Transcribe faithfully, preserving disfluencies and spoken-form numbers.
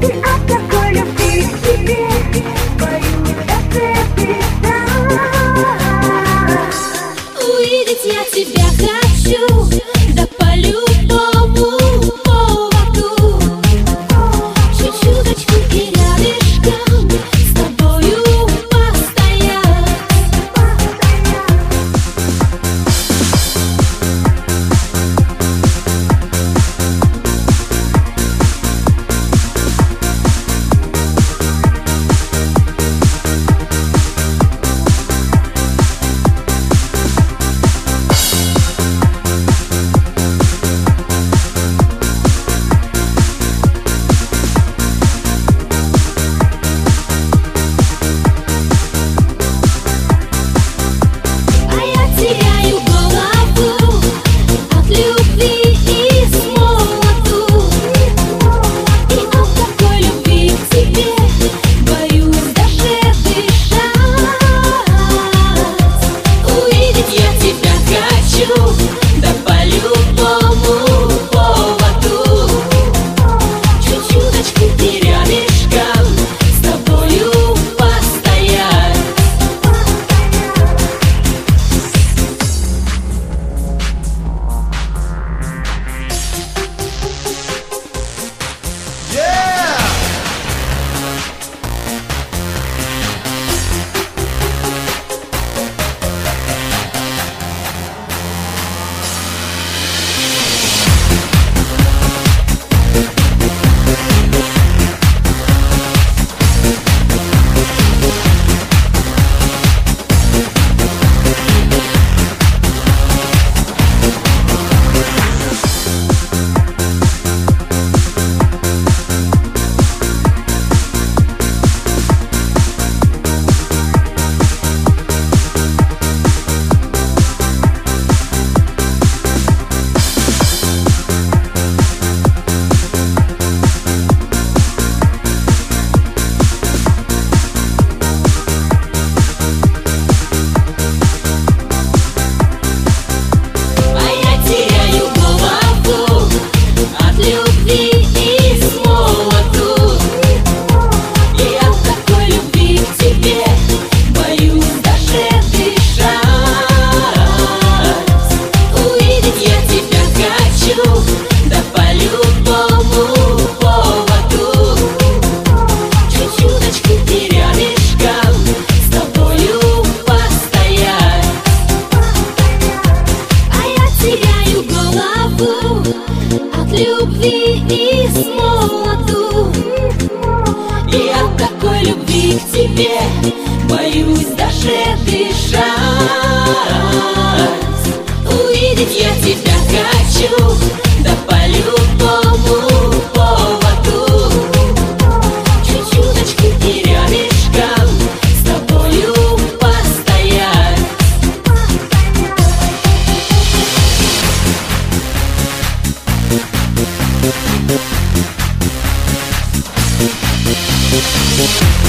И от такой любви к тебе боюсь даже дышать. Увидеть я тебя хочу, да по любому поводу. Чуть-чуточку и рядышком с тобою постоять. От любви и смолоту. И от такой любви к тебе боюсь даже дышать. Увидеть я тебя хочу, да по любому поводу. Чуть-чуточку и рядышком с тобою постоять. We'll be right back.